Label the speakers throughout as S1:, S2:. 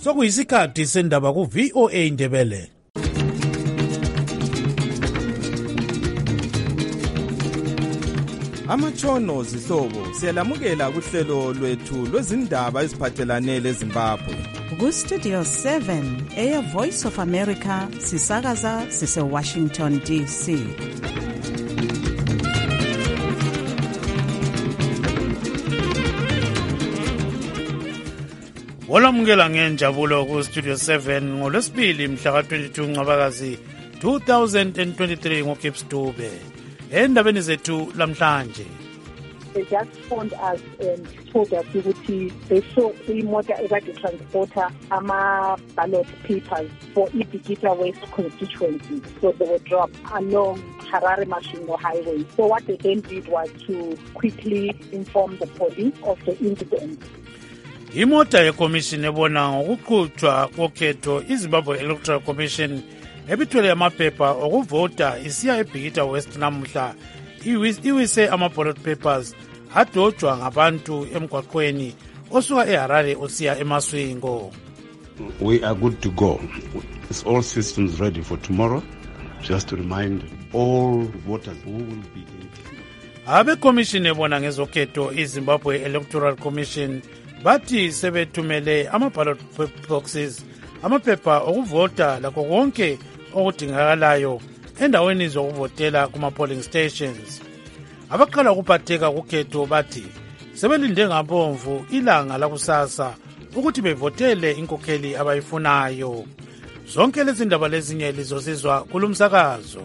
S1: Sokuyisikhathi sendaba ku VOA Ndebele.
S2: Amatshono zihlobo siyalamukela kuhlelo lwethu lwezindaba eziphathelane leZimbabwe.
S3: Ku Studio 7 Air Voice of America sisakaza sise Washington DC.
S1: Olamukela ngenjabulo ku Studio 7 ngolwesibili mhla ka-22 Ncwabakazi 2023 ngoGibbs Dube. Endabeni zethu lamhlanje.
S4: They just phoned us and told us ukuthi they saw imoto ekade transporter ama-ballot papers for Ibikita West constituency. So they were dropped along Harare Masvingo Highway. So what they then did was to quickly inform the police of the incident.
S1: Imota yeCommission ebona ngokuqhutshwa kokhetho iZimbabwe Electoral Commission ebithwele amaphepha okuvota isiya eBikita West namuhla iwise ama-ballot papers adojwa ngabantu emgwaqweni osuka eHarare osiya eMasvingo.
S5: We are good to go. It's all systems ready for tomorrow. Just to remind all voters who will be in.
S1: Abe-Commission ebona ngezokhetho iZimbabwe Electoral Commission bathi sebethumele ama-ballot boxes amaphepha okuvota lakho konke okudingakalayo endaweni zokuvotela kuma-polling stations. Abaqala ukuphatheka kukhetho bathi sebelinde ngabomvu ilanga lakusasa ukuthi bevotele inkokheli abayifunayo. Zonke lezi ndaba lezinye lizosizwa kulumsakazo.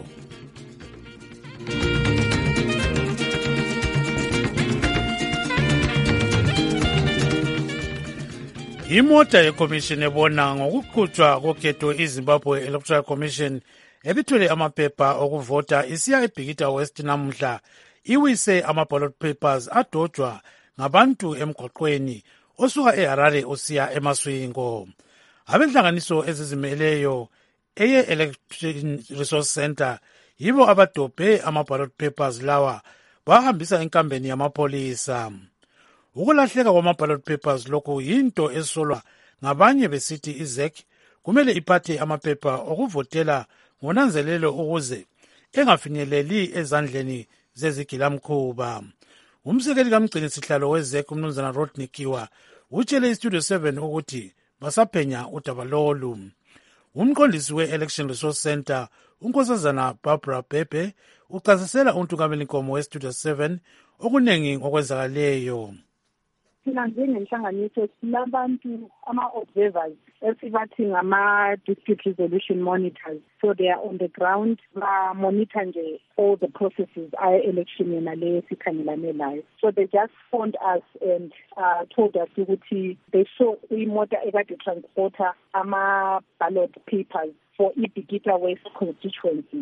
S1: Imota yeCommission ebona ngokuqhutshwa kokhetho iZimbabwe Electoral Commission ebithwele amaphepha okuvota isiya eBikita West namuhla iwise ama-ballot papers adojwa ngabantu emgwaqweni osuka eHarare osiya eMasvingo. Abenhlanganiso ezizimeleyo eye-Election Resource Center yibo abadobhe ama-ballot papers lawa bahambisa enkambeni yamapolisa. Ukulahleka kwama-ballot papers lokhu yinto esolwa ngabanye besithi iZEC kumele iphathe amaphepha okuvotela ngonanzelelo ukuze engafinyeleli ezandleni zezigilamkhuba. Umsekeli kamgcini sihlalo weZEC umnumzana Rodney Kiwa utshele iStudio 7 ukuthi basaphenya udaba lolu. Umqondisi we-Election Resource Center unkosazana Barbara Bebe uchasisela uNtungameli Nkomo weStudio 7 okuningi ngokwenzakaleyo.
S4: Thina njengenhlanganiso silabantu ama-observers esibathi ngama-dispute resolution monitors. So they are on the ground, monitor nje all the processes election yena le sikhangelane layo. So they just phoned us and told us ukuthi they saw imoto ekade transporter ama-ballot papers for Ibikita West constituency.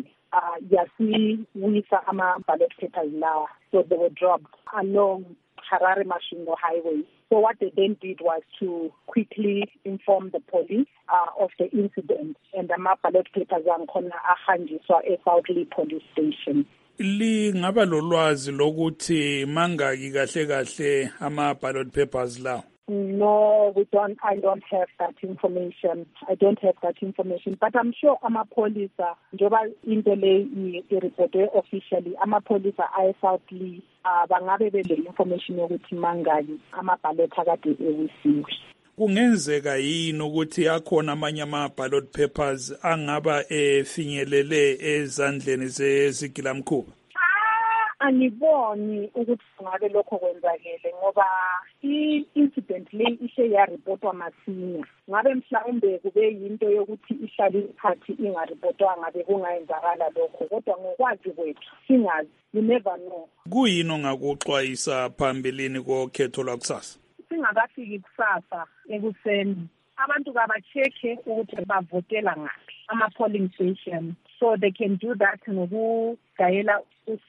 S4: Yasiwisa ama-ballot papers lawa. So they were dropped along Harare Masvingo Highway. So what they then did was to quickly inform the police of the incident, and the ballot papers angikhona ahanjiswa eSouthly police station.
S6: Lingaba lolwazi lokuthi mangaki kahle kahle ama-ballot papers lawo?
S4: No, I don't have that information. But I'm sure amapolisa njoba into le i-reportwe officially amapolisa ayeSouthly bangabe bele information yokuthi mangaki ama-ballot akade ewisiwe.
S6: Kungenzeka yini ukuthi akhona amanye ama-ballot papers angaba efinyelele ezandleni zezigilamkhuba?
S4: Angiboni ukuthi ngabe lokho kwenzakele ngoba i-incident le ishe yaripotwa masinya. Ngabe mhlawumbe kube yinto yokuthi ihlale isikhathi ingaripotwa ngabe kungayenzakala lokho, kodwa ngokwazi kwethu singazi, you never know.
S6: Kuyini ongakuxwayisa phambilini kokhetho lwakusasa?
S4: Singakafiki kusasa ekuseni abantu kabacheke ukuthi bavotela ngaphi ama-polling station. So they can do that ngokugayela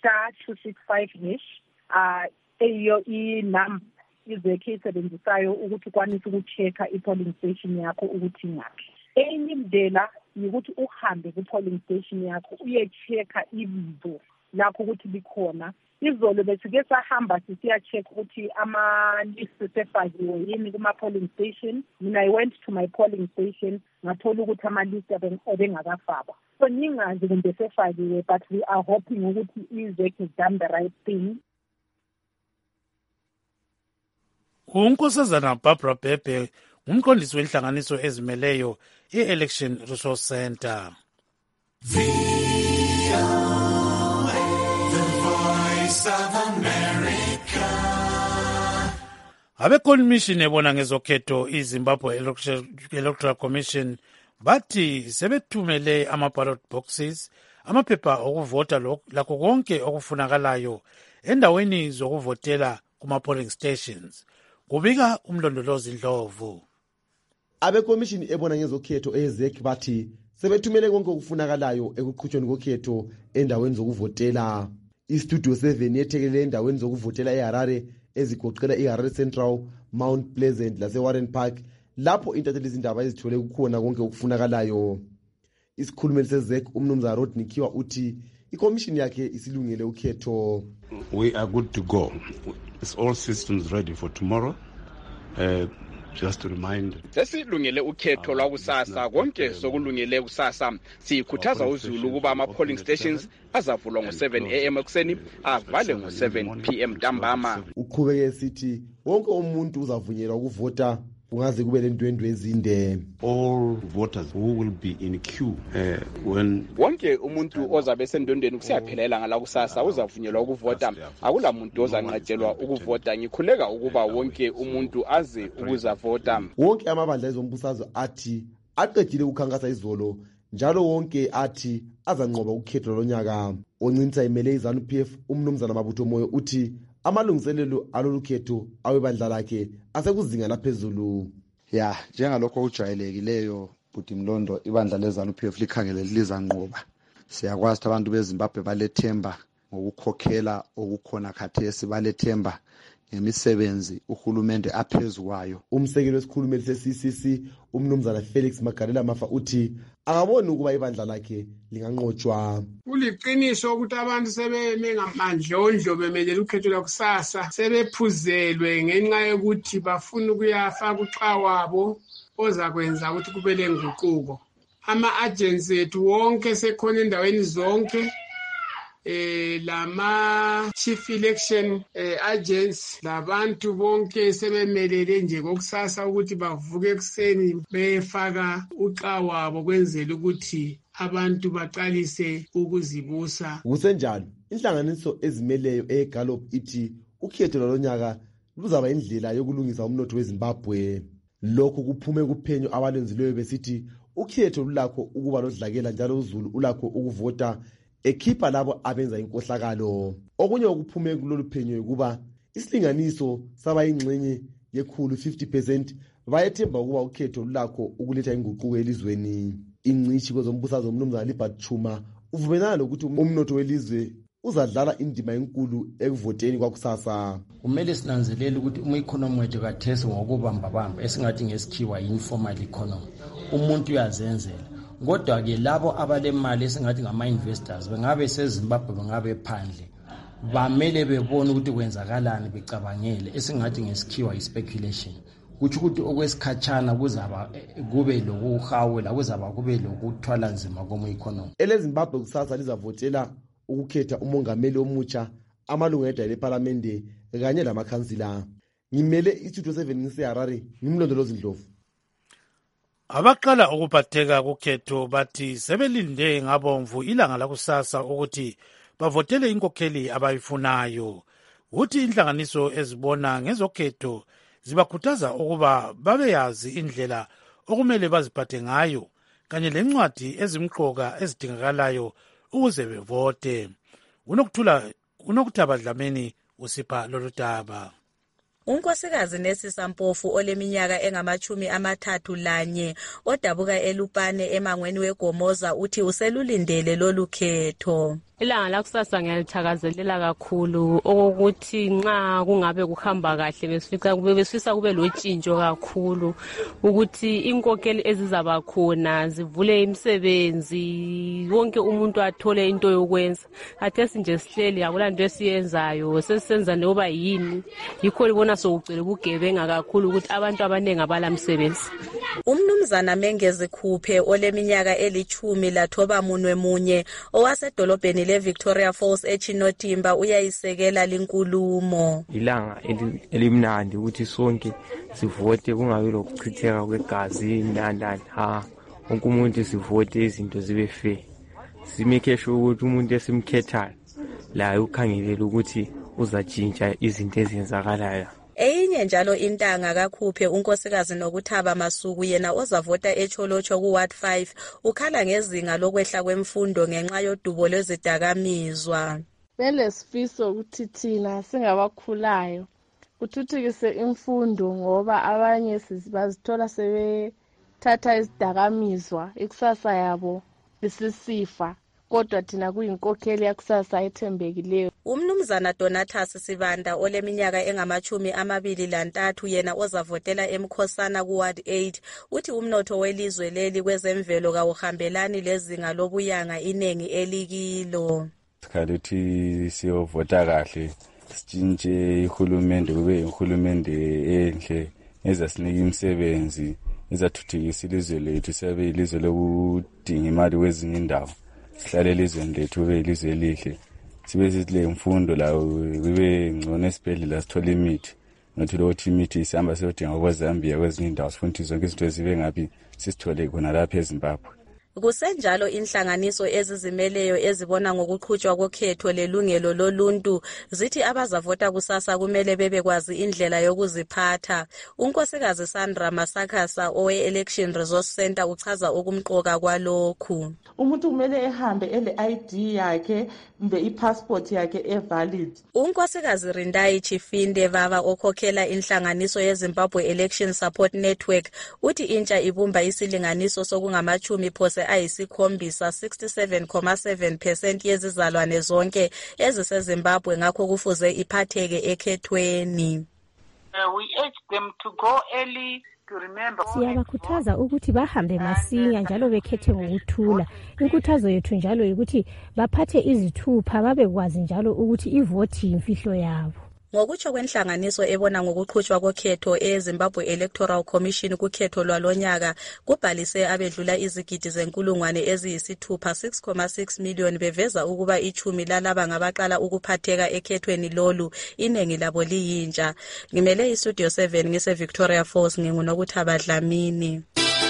S4: *265# eyo inamba iZEC isebenzisayo ukuthi ukwanise ukuchecka i-polling station yakho ukuthi ngaphi. Enye indlela ukuthi uhambe ku-polling station yakho uyechecka ibizo lakho ukuthi likhona. Izolo besike sahamba sisiya-check ukuthi ama-list sefakiwe yini kuma-polling station. Mina I went to my polling station ngathola ukuthi ama-list ebengakafakwa. So ngingazi kumbe sefakiwe, but we are hoping ukuthi i-ZEC has done the right thing.
S1: uNkosazana Barbara Bhebhe ngumqondisi wenhlanganiso ezimeleyo i-Election Resource Center. Abe-Commission ebona ngezokhetho iZimbabwe Electoral Commission bathi sebethumele ama-ballot boxes, amaphepha okuvota lakho konke okufunakalayo endaweni zokuvotela kuma-polling stations. Kubika umlondolozi Ndlovu.
S7: Abe-Commission ebona ngezokhetho eZEC bathi sebethumele konke okufunakalayo ekuqhutshweni kokhetho endaweni zokuvotela. Istudio 7 yethekelele endaweni zokuvotela eHarare ezigoqela iHarare Central, Mount Pleasant laseWarren Park, lapho intatheli izindaba ezithole kukhona konke okufunakalayo. Isikhulumeli seZEC umnumzana Rodney Kiwa uthi iCommission yakhe isilungele ukhetho.
S5: We are good to go. It's all systems ready for tomorrow. Just to remind,
S8: sesilungele ukhetho lwakusasa, konke sokulungele kusasa. Sikhuthaza uZulu ukuba ama-polling stations azavulwa ngo-7 AM ekuseni, avale ngo-7 PM ntambama.
S7: Uqhubeke esithi wonke umuntu uzavunyelwa ukuvota kungaze kube lentwendwe ezinde.
S5: all voters who will be in queue when
S8: wonke umuntu ozabe sendondweni kusiyaphelela ngala kusasa uzavunyelwa ukuvota. Akula muntu ozanqatshelwa ukuvota. Ngikhuleka ukuba wonke umuntu aze ukuzavota.
S7: Wonke amabandla ezombusazwe athi aqedile ukukhankasa izolo, njalo wonke athi azanqoba ukhetho lonyaka. Oncinta imele iZANU-PF umnumzana Mabutho Moyo uthi amalungiselelo alolu khetho awebandla lakhe asekuzinga laphezulu.
S9: Ya, njengalokho okujwayelekileyo Bhuti Mlondo, ibandla leZANU-PF likhangele lizanqoba. Siyakwazi abantu beZimbabwe balethemba ngokukhokhela okukhona khathesi, balethemba ngemisebenzi uhulumende aphezukwayo.
S7: Umsekeli wesikhulumeli se-CCC umnumzana Felix Magalela Mafa uthi akaboni ukuba ibandla lakhe linganqotshwa.
S10: Kuliqiniso ukuthi abantu sebeme ngamandlondlo bemelele ukhetho lwakusasa, sebephuzelwe ngenxa yokuthi bafuna ukuyafaka uxa wabo ozakwenza ukuthi kube lenguquko. Ama-agency ethu wonke sekhona endaweni zonke, lama chief election agents labantu bonke sebemelele nje kokusasa ukuthi bavuke ekuseni befaka uxa wabo kwenzela ukuthi abantu baqalise ukuzibusa.
S7: Kusenjalo inhlanganiso ezimeleyo eGallop ithi ukhetho lonyaka luzaba indlela yokulungisa umnotho weZimbabwe. Lokho kuphume kuphenyo abalenzileyo besithi ukhetho lulakho ukuba lodlakela, njalo uZulu ulakho ukuvota ekhipha labo abenza inkohlakalo. Okunye okuphume kulolu phenyo ukuba isilinganiso saba ingxenye yekhulu 50% bayethemba ukuba ukhetho lulakho ukuletha inguquko elizweni. Ingcishi kwezombusazwe umnumzana Libert Chuma uvumelana lokuthi umnotho welizwe uzadlala indima enkulu ekuvoteni kwakusasa.
S11: Kumele sinanzelele ukuthi economy wethu kathesi ngokubamba esingathi ngesikhiwa informal economy. Umuntu uyazenzela. Kodwa ke labo abalemali esingathi ngama-investors bengabe seZimbabwe bengabe phandle, bamele bebone ukuthi kwenzakalani becabangele esingathi ngesikhiwa i-speculation. Kutsho ukuthi okwesikhatshana kuzaba kube lokuhawula, kuzaba kube lokuthwala nzima komu-economy.
S7: EleZimbabwe kusasa lizavotela ukukhetha umongameli omutsha, amalungu edale eParliament kanye lamakhansila. Ngimele iStudio 7 ngiseHarare, ngimlondolozi Ndlovu.
S1: Abaqala ukuphatheka kukhetho bathi sebelinde ngabomvu ilanga lakusasa ukuthi bavotele inkokheli abayifunayo. Uthi inhlanganiso ezibona ngezokhetho zibakhuthaza ukuba babeyazi indlela okumele baziphathe ngayo kanye lencwadi ezimqoka ezidingakalayo ukuze bevote. Unokuthaba Dlamini usipha lolu daba.
S12: Unkosikazi Nesisa Mpofu oleminyaka engama-31 odabuka eLupane emangweni weGomoza uthi uselulindele lolu khetho.
S13: Ilanga lakusasa ngiyalithakazelela kakhulu okokuthi nxa kungabe kuhamba kahle besifisa kube lotshintsho kakhulu ukuthi inkokheli ezizaba khona zivule imisebenzi wonke umuntu athole into yokwenza. Khathesi nje sihleli akulanto esiyenzayo sesisenza noba yini yikho libona sokugcwele ubugebenga kakhulu ukuthi abantu abaningi abala msebenzi.
S12: Umnumzana Mengezi Khuphe oleminyaka 11 owasedolobheni leVictoria Falls eChinotimba uyayisekela linkulumo.
S14: Ilanga elimnandi ukuthi sonke sivote kungabe lokuchitheka kwegazi ndandani wonke umuntu sivote izinto zibe fair. Simeke sure ukuthi umuntu esimkhethayo la ukhangelela ukuthi uzatshintsha izinto ezenzakalayo.
S12: Eyinye njalo intanga kaKhuphe unkosikazi Nokuthaba Masuku yena ozavota eCholocho kuWard 5 ukhala ngezinga lokwehla kwemfundo ngenxa yodubo lwezidakamizwa.
S15: Belesifiso ukuthi thina singabakhulayo kuthuthukise imfundo ngoba abanye bazithola sebethatha izidakamizwa ikusasa yabo isisifa. Kodwa thina kuyinkokheli yakusasa ethembekileyo.
S12: Umnumzana Donatus Sibanda oleminyaka 23 yena ozavotela eMkhosana kuWard 8 uthi umnotho welizwe leli kwezemvelo kawuhambelani lezinga lobuyanga inengi elikilo.
S16: Sikhathi siyovota kahle sitshintshe ihulumende kube ihulumende enhle ezasinika imisebenzi ezathuthukisa ilizwe lethu sibe ilizwe lokudinga imali kwezinye indawo. Sihlale elizweni lethu kube ilizwe elihle sibe sizile imfundo lawo kube ngcono esibhedlela sithole imithi nothi lokuthi imithi isihamba siyodinga kweZambia kwezinye indawo sifuna zonke izinto ezibe ngapi sisithole khona lapha eZimbabwe.
S12: Kusenjalo inhlanganiso ezizimeleyo ezibona ngokuqhutshwa kokhetho lelungelo loluntu zithi abazavota kusasa kumele bebekwazi indlela yokuziphatha. Unkosikazi Sandra Masakasa owe-Election Resource Center uchaza ukumqoka kwalokhu.
S17: Umuntu kumele ehambe ele-ID yakhe mbe i-passport yakhe evalid.
S12: Unkosikazi Rindai Chifinde Baba okhokhela inhlanganiso yeZimbabwe Election Support Network uthi intsha ibumba isilinganiso sokungamachumi phose ayisikhombisa 67.7% yezizalwane zonke eziseZimbabwe ngakho kufuze iphatheke ekhethweni.
S18: We urge them to go early.
S19: Siyabakhuthaza ukuthi bahambe masinya njalo bekhethe ngokuthula. Inkuthazo yethu njalo ukuthi baphathe izithupha babekwazi njalo ukuthi ivoti yimfihlo yabo.
S12: Ngokutsho kwenhlanganiso ebona ngokuqhutshwa kokhetho eZimbabwe Electoral Commission kukhetho lwalonyaka kubhalise abedlula izigidi zenkulungwane eziyisithupha 6.6 million beveza ukuba ichumi lalaba ngabaqala ukuphatheka ekhethweni lolu inengi labo liyintsha. Ngimele iStudio 7 ngise Victoria Falls nginguNokuthaba Dlamini.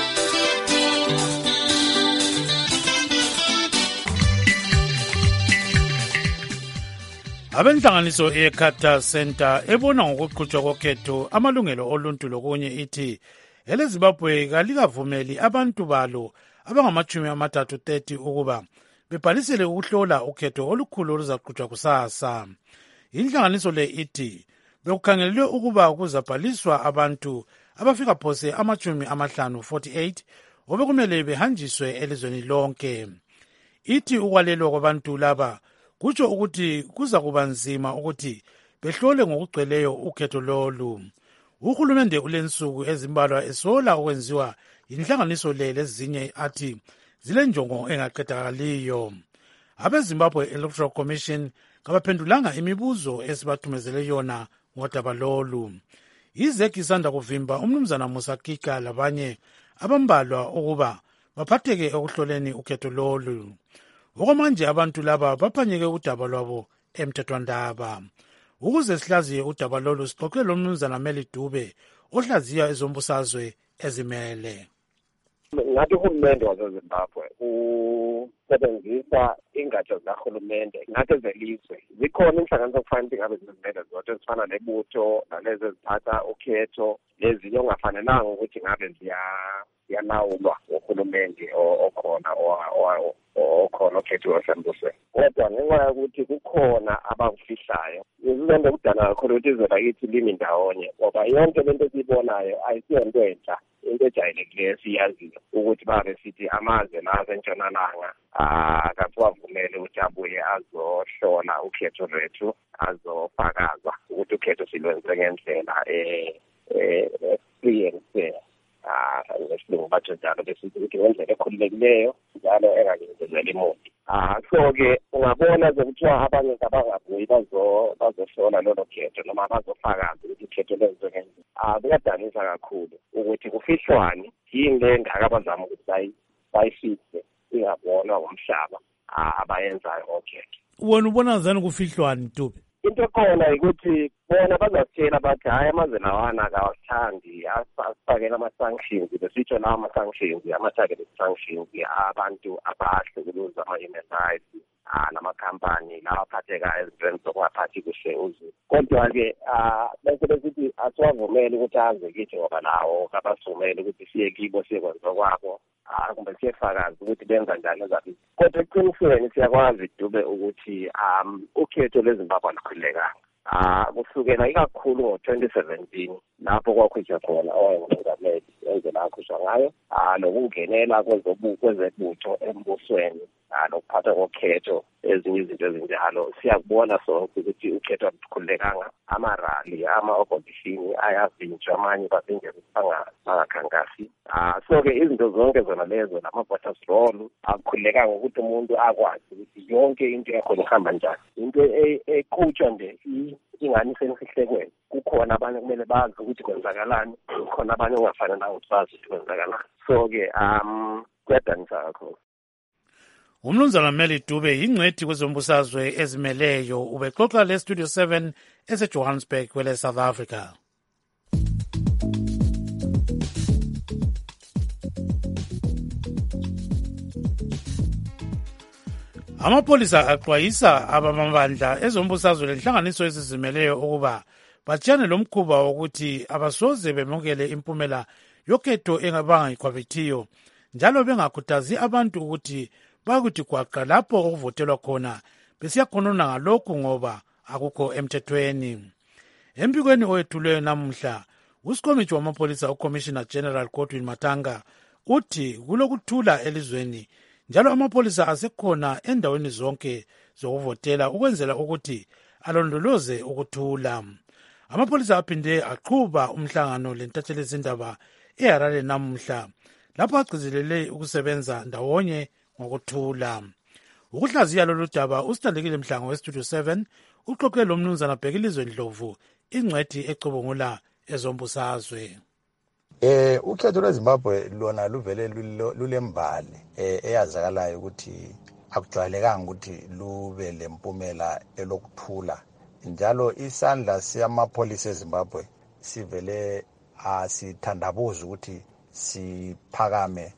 S1: Abenhlanganiso eCarter Center ebona ngokuqhutshwa kokhetho amalungelo oluntu lokunye ithi eleZimbabwe kalikavumeli abantu balo abangama-30 ukuba bebhalisele ukuhlola ukhetho olukhulu oluzaqhutshwa kusasa. Inhlanganiso le ithi bekukhangelelwe ukuba kuzabhaliswa abantu abafika phose 50 obekumele behanjiswe elizweni lonke. Ithi ukwalelwa kwabantu laba kutsho ukuthi kuza kuba nzima ukuthi behlole ngokugcweleyo ukhetho lolu. Uhulumende ulensuku ezimbalwa esola okwenziwa yinhlanganiso le lezinye athi zilenjongo engaqedakaliyo. AbeZimbabwe Electoral Commission kabaphendulanga imibuzo esibathumezele yona ngodaba lolu. Izeki isanda kuvimba umnumzana Musa Kika labanye abambalwa ukuba baphatheke ekuhloleni ukhetho lolu. Okwamanje abantu laba baphanyeke udaba lwabo emthethwandaba. Ukuze sihlaziye udaba lolu sixoxe lomnumzana Meli Dube ohlaziya ezombusazwe ezimele.
S20: Ngathi uhulumende waseZimbabwe usebenzisa ingatsha zikahulumende ngathi ezelizwe. Zikhona inhlanganiso okufanele ngabe zizimele zodwa ezifana nebutho nalezi eziphatha ukhetho lezinye ongafanelanga ukuthi ngabe ziyalawulwa uhulumende okhona okhona okhetho ohlambuswe. kodwa ngenxa yokuthi kukhona abakufihlayo izizonke kudala kakhulu ukuthi izwe lakithi limi ndawonye ngoba yonke lento esiyibonayo ayisiyonto entsha into ejayelekileyo esiyaziyo ukuthi babe sithi amazwe la asentshonalanga akasiwavumele ukuthi abuye azohlola ukhetho lwethu azofakaza ukuthi ukhetho silwenze ngendlela free and fair. Ngesilungu batsho njalo besithi ukuthi ngendlela ekhululekileyo njalo enganyindezeli muntu. So-ke ungabona sekuthiwa abanye abangabuyi bazohlola lolo khetho noma bazofakaza ukuthi ukhetho lwenziwe ngendlela. Kuyadanisa kakhulu ukuthi kufihlwane yini le ngaka abazama ukuthi bayifihle ingabonwa ngomhlaba abayenzayo ngokhetho.
S1: Wena ubona njani kufihlwane Dube?
S20: Into ekhona ukuthi bona bazasitshela bathi hayi amazwe lawana akawasithandi asifakele ama-sanctions besitsho lawo ama-sanctions ama-targeted sanctions abantu abahlukuluza ama-human rights namakhampani lawa aphathekayo ezintweni zokungaphathi kuhle uzulu. Kodwa-ke bese besithi asiwavumele ukuthi aze kithi ngoba lawo kabasivumele ukuthi siye kibo siyekwenza kwabo kumbe siyefakaza ukuthi benza njani ezabizi. Kodwa eqinisweni siyakwazi Dube ukuthi ukhetho lweZimbabwe alukhululekanga. Kusukela ikakhulu ngo-2017 lapho kwakhutshwa khona owayengumongameli indlela akhutshwa ngayo nokungenela kwezebutho embusweni nokuphatha kokhetho ezinye izinto ezinjalo siyakubona sonke ukuthi ukhetho alukhululekanga. Amarali ama-opposition ayavinjwa amanye bavinjwe ukuthi bangakhankasi. So-ke izinto zonke zona lezo nama-voters roll akukhululekanga ukuthi umuntu akwazi ukuthi yonke into yakhona ihamba njani. Into eqhutshwa nje ingani sensihlekweni. Kukhona abanye kumele bazi ukuthi kwenzakalani, kukhona abanye ongafanelanga ukuthi bazi ukuthi kwenzakalani. So-ke kuyadanisa kakhulu.
S1: Umnumzana Meli Dube yingcwethi kwezombusazwe ezimeleyo ubexoxa le-Studio 7 eseJohannesburg kwele South Africa. Amapolisa axwayisa abamabandla ezombusazwe lenhlanganiso ezizimeleyo ukuba batshane lomkhuba wokuthi abasoze bemukele impumela yokhetho engabangayikhwabithiyo njalo bengakhuthazi abantu ukuthi bakuthi gwaqa lapho okuvotelwa khona besiyakhonona ngalokhu ngoba akukho emthethweni. Empikweni owethuleyo namuhla uSikomiti wamapolisa uCommissioner General Godwin Matanga uthi kulokuthula elizweni njalo amapolisa asekhona endaweni zonke zokuvotela ukwenzela ukuthi alondoloze ukuthula. Amapolisa aphinde aqhuba umhlangano lentatheli zindaba eHarare namuhla lapho agcizelele ukusebenza ndawonye ngokuthula. Ukuhlaziya lolu daba uSithandekile Mhlango weStudio 7 uxoxe lo mnumzana Bhekilizwe Ndlovu ingcwethi ecubungula ezombusazwe.
S21: Ukhetho lweZimbabwe lona luvele lulembali eyazakalayo ukuthi akujwayelekanga ukuthi lube lempumela elokuthula njalo isandla siyamapolisa eZimbabwe sivele asithandabuza ukuthi siphakame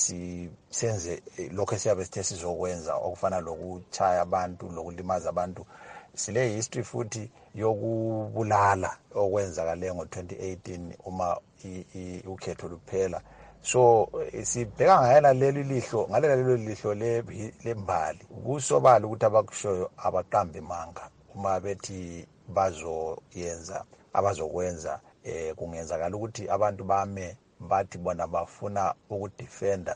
S21: senze lokho siyabe sithe sizokwenza okufana lokuchaya abantu lokulimaza abantu. Sile history futhi yokubulala okwenzakale ngo-2018 uma ukhetho luphela. So sibheka ngayela lelo lihlo lembali kusobala ukuthi abakushoyo abaqambe manga uma bethi bazoyenza abazokwenza kungenzakala ukuthi abantu bame bathi bona bafuna ukudefenda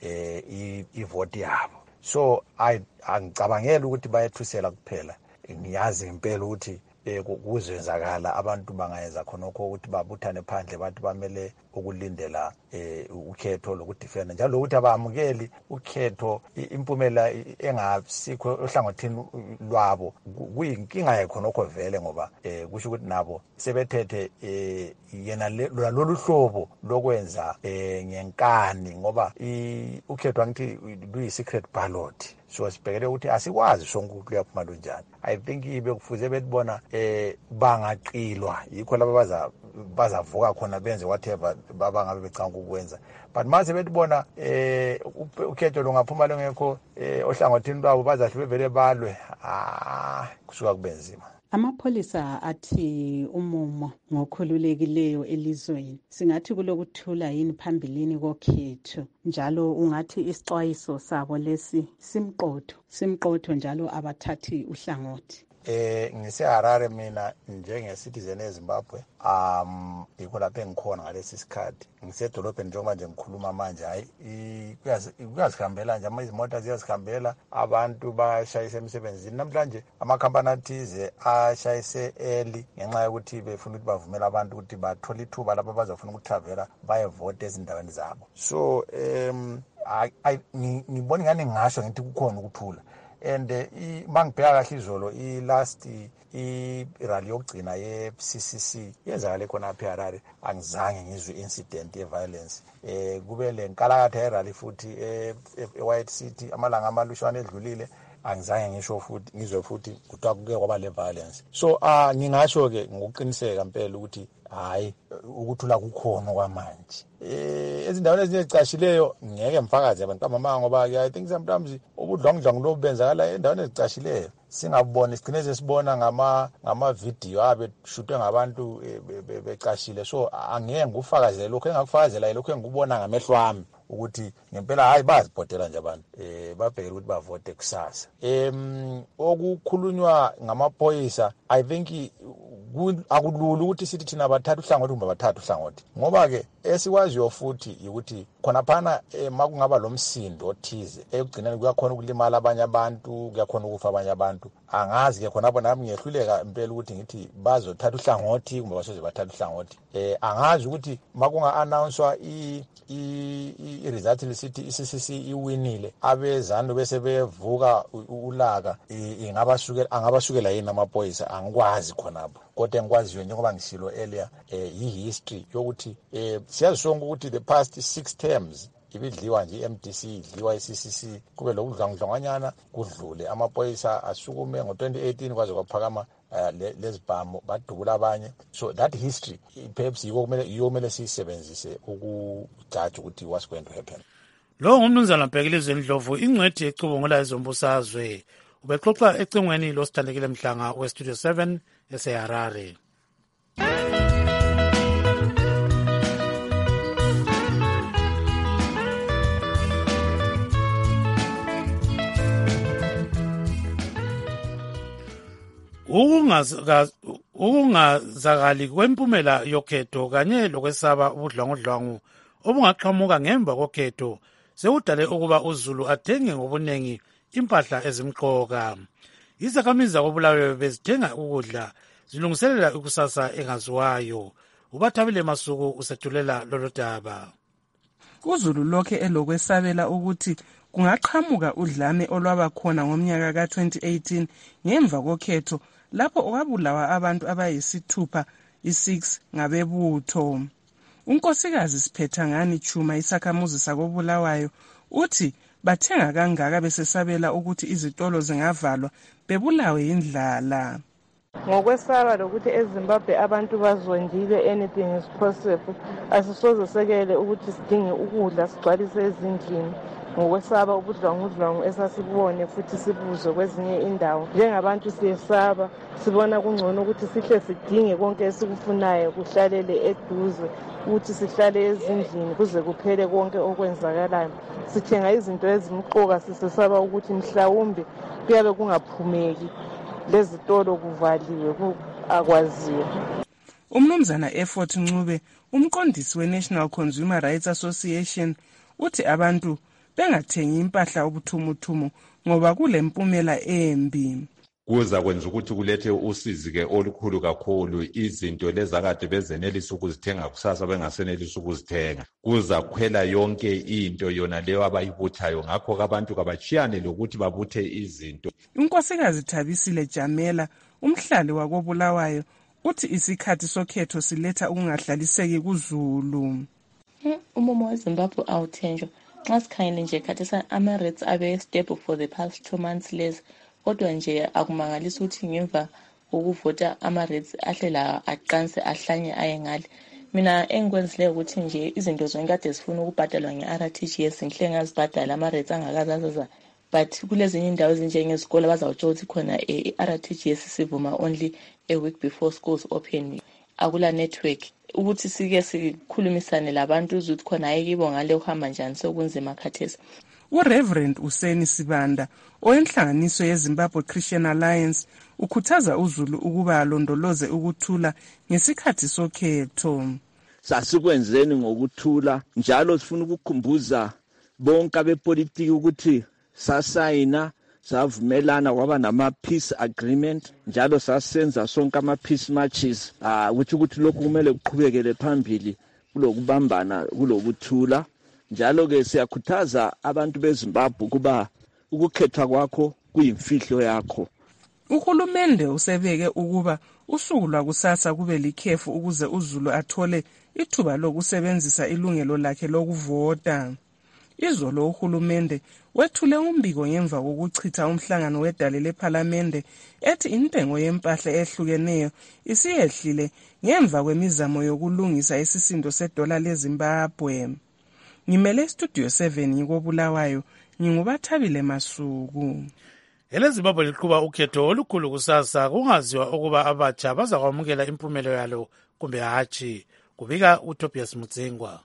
S21: ivoti yabo. So angicabangeli ukuthi bayethusela kuphela. Ngiyazi impela ukuthi kuzenzakala abantu bangayenza khonokho ukuthi babuthane phandle bathi bamele ukulindela ukhetho lokudefenda njalo ukuthi abamukeli ukhetho impumela engasikho ohlangothini lwabo kuyinkinga yakhonokho vele ngoba kusho ukuthi nabo sebethethe yena lolu hlobo lokwenza ngenkani ngoba ukhetho ngithi luyi-secret ballot. So sibhekele ukuthi asikwazi sonke kuyaphuma lunjani. I think ibe kufuze betibona bangaqilwa yikho laba bazavuka khona benze whatever babangabe becanga ukwenza. But mase betibona ukhetho lungaphuma lengekho ohlangothini lwabo bazahle bevele balwe kusuka kubenzima.
S3: Amapholisa athi umumo ngokhululekileyo elizweni. Singathi kulokuthula yini phambilini kokhetho, njalo ungathi isixwayiso sabo lesi simqotho njalo abathathi uhlangothi.
S21: NgiseHarare mina njenge-citizen eZimbabwe yikho lapho engikhona ngalesi sikhathi ngisedolobheni njengoba nje ngikhuluma manje. Hayi kuyazihambela nje, izimota ziyazihambela, abantu bashayisa emsebenzini. Namhlanje amakhampani athize ashayise early ngenxa yokuthi befuna ukuthi bavumele abantu ukuthi bathole ithuba lapho bazofuna ukutravela bayevota ezindaweni zabo. So ngibona ingani ngisho ngithi kukhona ukuthula. And mangibheka kahle izolo last irally yokugcina ye-CCC yenzakale khona apha eHarare, angizange ngizwe incident ye-violence. Kube le nkalakatha yerally futhi e-White City amalanga amalushwane edlulile, angizange ngizwe futhi kuthiwa kuke kwaba le violence. So ngingasho ke ngokuqiniseka impela ukuthi hayi ukuthula kukhona kwamanje. Ezindaweni ezinye ezicashileyo ngeke mfakazi abantu kamama, ngoba I think sometimes ubudlongdlongo lobenzakala endaweni ezicashileyo singabona, sigcine sesibona ngama-video abeshutwe ngabantu becashile. So angeke ngufakazele lokho engakufakazela lokho engikubona ngamehlo ami ukuthi ngempela hayi bazibhodela nje abantu babhekela ukuthi bavote kusasa. Okukhulunywa ngamaphoyisa, I think akulula ukuthi sithi thina bathatha uhlangothi kumbe bathatha uhlangothi, ngoba ke esikwaziyo futhi ukuthi khona phana makungaba lomsindo othize ekugcineni kuyakhona ukulimala abanye abantu, kuyakhona ukufa abanye abantu. Angazi ke khona nami ngiyehluleka impela ukuthi ngithi bazothatha uhlangothi kumbe basoze bathatha uhlangothi. Angazi ukuthi makunga-announcwa i-result lisithi i-CCC iwinile, abezanu bese bevuka ulaka, angabasukela yini amaphoyisa, angikwazi khonapho. Kodwa engikwaziyo njengoba ngishilo earlier yi-history yokuthi siyazi sonke ukuthi the past 6 terms ibidliwa nje i-MDC, idliwa i-CCC, kube lokudlangudlanganyana kudlule. Amaphoyisa asukume ngo-2018 kwaze kwaphakama lezibhamu badubula abanye. So that history perhaps yiyo kumele siyisebenzise ukujaji ukuthi what's going to happen.
S1: Lo ngumnumzana Bhekilizwe Ndlovu, ingcwethi ecubungula ezombusazwe, ubexoxa ecingweni losithandekile Mhlanga we-Studio 7 eseHarare. Ukungazakali kwempumela yokhetho kanye lokwesaba ubudlwangudlwangu obungaqhamuka ngemva kokhetho sekudale ukuba uZulu athenge ngobuningi impahla ezimqoka. Izakhamizi zakoBulawayo bezithenga ukudla zilungiselela ikusasa engaziwayo. uBathabile Masuku usethulela lolo daba.
S2: uZulu lokhe elokwesabela ukuthi kungaqhamuka udlame olwaba khona ngomnyaka ka-2018 ngemva kokhetho lapho okwabulawa abantu abayisithupha, 6 ngabebutho. Unkosikazi Siphetangani Chuma, isakhamuzi sakoBulawayo, uthi bathenga kangaka besesabela ukuthi izitolo zingavalwa bebulawe indlala.
S15: Ngokwesaba lokuthi eZimbabwe abantu bazondile, anything is possible, asisoze sekele ukuthi sidinge ukudla sigcwalise ezindlini ngokwesaba ubudlwangudlwangu esasibone futhi sibuzwe kwezinye indawo. Njengabantu siyesaba, sibona kungcono ukuthi sihle sidinge konke esikufunayo kuhlalele eduze, ukuthi sihlale ezindlini kuze kuphele konke okwenzakalayo. Sithenga izinto ezimqoka sisesaba ukuthi mhlawumbe kuyabe kungaphumeki, lezitolo kuvaliwe akwaziyo.
S2: Umnumzana Effort Ncube, umqondisi we-National Consumer Rights Association, uthi abantu bengathengi impahla obuthumuthumu ngoba kule mpumela embi.
S22: Kuza kwenza ukuthi kulethe usizi ke olukhulu kakhulu. Izinto lezakade bezenelisa ukuzithenga kusasa bengasenelisa ukuzithenga, kuza kukhwela yonke into yona leyo abayibuthayo. Ngakho abantu kabachiyane lokuthi babuthe izinto.
S2: Unkosikazi Thabisile Jamela, umhlali wakoBulawayo, uthi isikhathi sokhetho siletha ukungahlaliseki kuZulu.
S23: Umumo weZimbabwe awuthenjwa. Xa sikhangele nje khathesa ama-rates abe stable for the past 2 months less, kodwa nje akumangalisa ukuthi ngemva kokuvota ama-rates ahle la aqanse ahlanye aye ngale. Mina engikwenzileyo ukuthi nje izinto zonke kade sifuna ukubhadalwa nge-RTGS ngihle ngazibhadala ama-rates angakazaza but kulezinye indawo ezinjengezikole bazawutsho ukuthi khona i-RTGS sivuma only a week before schools open, akula network. Ukuthi sike sikhulumisane labantu ukuthi khona ayikibo ngale uhamba njani sokunzima khathesi.
S2: uReverend Useni Sibanda oyenhlanganiso yeZimbabwe Christian Alliance ukhuthaza uZulu ukuba alondoloze ukuthula ngesikhathi sokhetho.
S4: Sasikwenzeni ngokuthula njalo sifuna ukukhumbuza bonke abepolitiki ukuthi sasayina savumelana kwaba nama peace agreement njalo sasenza sonke ama peace marches ukuthi lokhu kumele kuqhubekele phambili kulokubambana kulokuthula. Njalo ke siyakhuthaza abantu beZimbabwe kuba ukukhethwa kwakho kuyimfihlo yakho.
S2: Uhulumende usebeke ukuba usuku lwakusasa kube likhefu ukuze uZulu athole ithuba lokusebenzisa ilungelo lakhe lokuvota. Izolo uhulumende wethule umbiko ngemva kokuchitha umhlangano wedale lePhalamende ethi intengo yempahla ehlukeneyo isiyehlile ngemva kwemizamo yokulungisa isisindo sedola leZimbabwe. Ngimele studio 7 ngikobulawayo ngingubathabile Masuku.
S1: EleZimbabwe liqhuba ukhetho olukhulu kusasa kungaziwa ukuba abatsha bazakwamukela impumelo yalo kumbe hatshi, kubika uTobias Mutsengwa.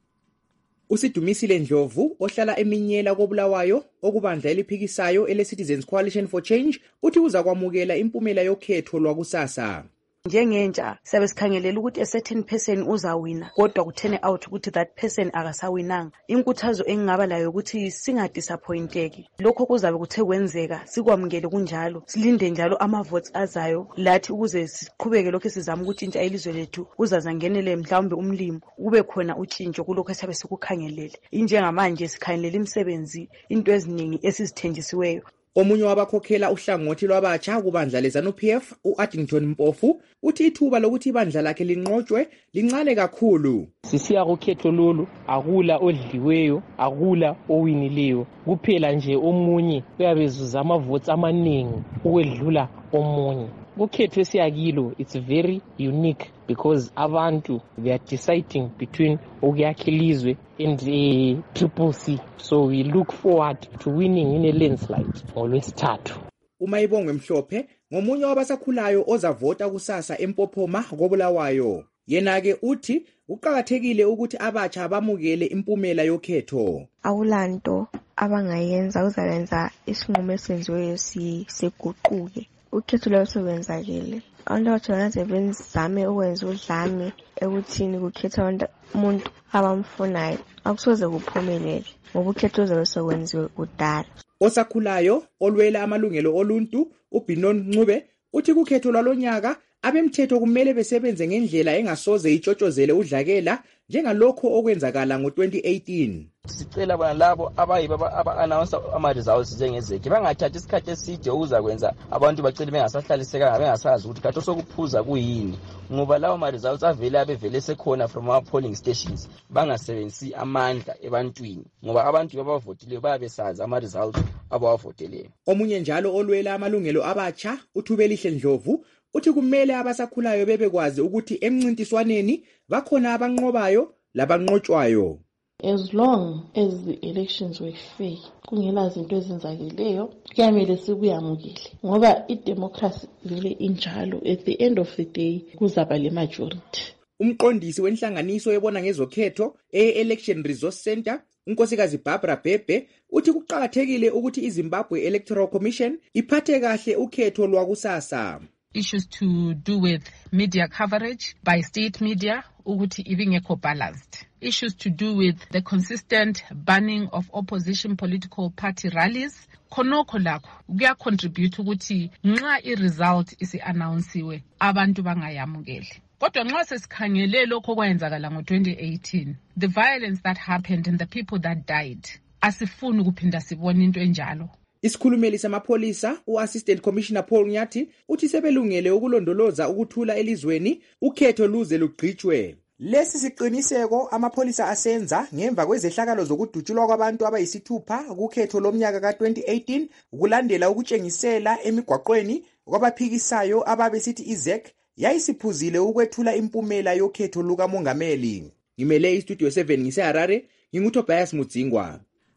S5: uSidumisile Ndlovu ohlala eminyela kobulawayo okubandla eliphikisayo ele-Citizens Coalition for Change uthi uzakwamukela impumela yokhetho lwakusasa.
S6: Njengentsha siyabe sikhangelela ukuthi a certain person uzawina kodwa kuthene out ukuthi that person akasawinanga. Inkuthazo engingaba layo ukuthi singadisappointeki. Lokho kuzabe kuthe kwenzeka sikwamukele kunjalo. Silinde njalo ama-votes azayo lathi ukuze siqhubeke lokho sizama ukutshintsha elizwe lethu uzazangenele mhlawumbe umlimo kube khona utshintsho kulokho esiyabe sikukhangelele. Injengamanje sikhangelela imisebenzi into eziningi esizithenjisiweyo.
S5: Omunye wabakhokhela uhlangothi lwabatsha kubandla leZANU-PF uAddington Mpofu uthi ithuba lokuthi ibandla lakhe linqotshwe lincane kakhulu.
S24: Sisiya kukhetho lolu akula odliweyo akula owinileyo kuphela nje omunye uyabezuza ama-votes amaningi ukwedlula omunye. Ukhetho esiyakilo it's very unique because abantu they are deciding between ukuyakha ilizwe and triple C. So we look forward to winning in a landslide ngolwesithathu.
S5: uMayibongwe Mhlophe ngomunye wabasakhulayo ozavota kusasa eMpophoma kobulawayo. Yena-ke uthi uqakathekile ukuthi abatsha abamukele impumela yokhetho.
S25: Awulanto abangayenza uzayenza isinqumo esenziweyo siguquke. Ukhetho lwasekwenzakele. Abantu abatholaze benzame ukwenza udlame ekuthini kukhetha umuntu abamfunayo. Akusoze kuphumelele ngoba ukhetho uzabe sekwenziwe kudala.
S5: Osakhulayo olwela amalungelo oluntu uBinon Ncube uthi kukhetho lwalonyaka abemthetho kumele besebenze ngendlela engasoze itshotshozele udlakela njengalokho okwenzakala ngo-2018.
S26: Sicela bona labo aba-announce ama-results njengezekhe bangathathi isikhathi eside ukuzakwenza abantu bacele bengasahlalisekanga bengasazi ukuthi khathi osokuphuza kuyini ngoba lawo ma-results avele sekhona from our polling stations bangasebenzisi amandla ebantwini ngoba abantu babavotileyo bayabesazi ama-results abawavoteleyo.
S5: Omunye njalo olwela amalungelo abatsha uThubelihle Ndlovu uthi kumele abasakhulayo bebekwazi ukuthi emncintiswaneni bakhona abanqobayo labanqotshwayo.
S27: As long as the elections were fair, kungela zinto ezenzakeleyo, kuyamele sikuyamukele ngoba idemocracy vele injalo. At the end of the day kuzaba le majority.
S5: Umqondisi wenhlanganiso ebona ngezokhetho e-Election Resource Center unkosikazi Barbara Bhebhe uthi kuqakathekile ukuthi iZimbabwe Electoral Commission iphathe kahle ukhetho lwakusasa.
S28: Issues to do with media coverage by state media ukuthi ibingekho balanced. Issues to do with the consistent banning of opposition political party rallies. Khonokho lakho kuyacontribute ukuthi nxa i-result isi-announcewe abantu bangayamukeli. Kodwa nxa sesikhangele lokho kwenzakala ngo-2018, the violence that happened and the people that died, asifuni kuphinda sibone into enjalo.
S5: Isikhulumeli samapholisa uAssistant Commissioner Paul Nyathi uthi sebelungele ukulondoloza ukuthula elizweni ukhetho luze lugqitshwe. Lesi siqiniseko amapholisa asenza ngemva kwezehlakalo zokudutshulwa kwabantu abayisithupha kukhetho lomnyaka ka-2018 ukulandela ukutshengisela emigwaqweni kwabaphikisayo ababesithi iZEC yayisiphuzile ukwethula impumela yokhetho lukamongameli. Ngimele iStudio 7 ngise-Harare, nginguTobias Mutsingwa.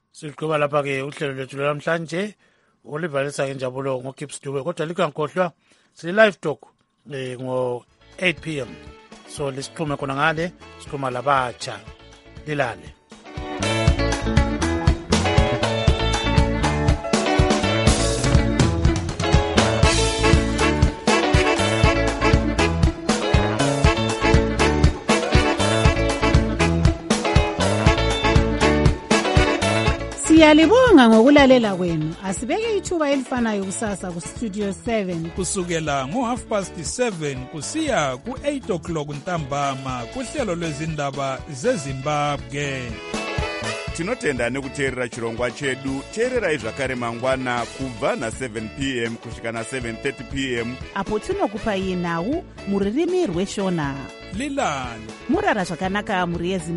S1: Siqhuba lapha-ke uhlelo lwethu lwanamhlanje olivalisa ngenjabulo ngoKips Dube, kodwa likangkhohlwa sili-live talk ngo-8 p.m. so lisixhume khona ngale, sikhuluma labatsha lilale.
S3: Siyalibonga ngokulalela kwenu. Asibeke ithuba elifanayo kusasa ku Studio 7
S7: kusukela ngo7:30 kusiya ku8 o'clock ntambama kuhlelo lwezindaba zeZimbabwe.
S8: Tinotenda nekuteerera chirongwa chedu. Teererai zvakare mangwana kubva na7 p.m. kusvika na7:30 p.m.
S3: apo tinokupai nhau muririmi rweshona.
S7: Lilani
S3: murara zvakanaka muri